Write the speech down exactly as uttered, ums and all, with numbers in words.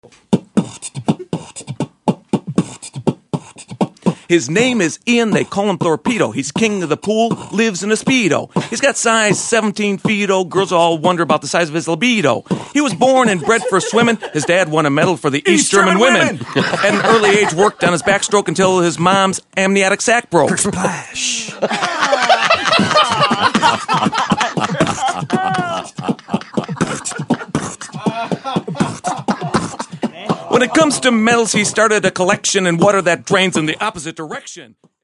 His name is Ian, they call him Torpedo. He's king of the pool, lives in a Speedo. He's got size seventeen feet, oh, girls all wonder about the size of his libido. He was born and bred for swimming. His dad won a medal for the East, East German, German women. women. At an early age, worked on his backstroke until his mom's amniotic sac broke. Splash. When it comes to medals, he started a collection in water that drains in the opposite direction.